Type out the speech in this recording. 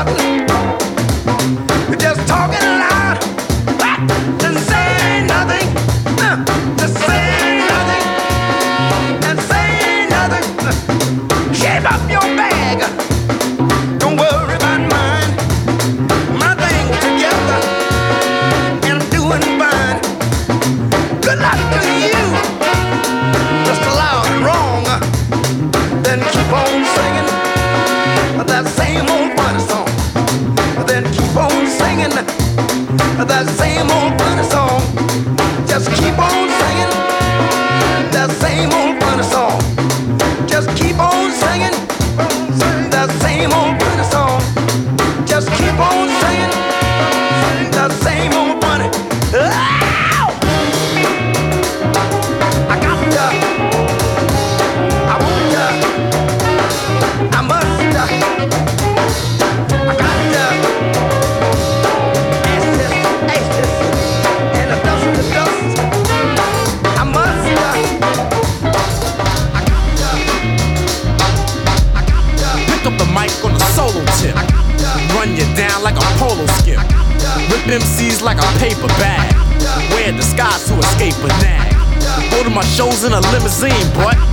button. You're just talking loud, just saying nothing, just saying nothing, and saying nothing. Shape up your bag, don't worry about mine. My thing's together, and I'm doing fine. Good luck to you, just allow it wrong, then keep on singing that same old funny song. Then keep on singing that same old funny song. Just keep on singing that same old funny song. Just keep on singing that same old funny song. Just keep on singing that same old funny. Ow! I got to, I want to, I must, I got to ask this, and the dust. I must, I got to, Pick up the mic on the solo tip. Run you down like a polo skip. Rip MCs like a paper bag. Wear a disguise to escape a nag. Go to my shows in a limousine, boy.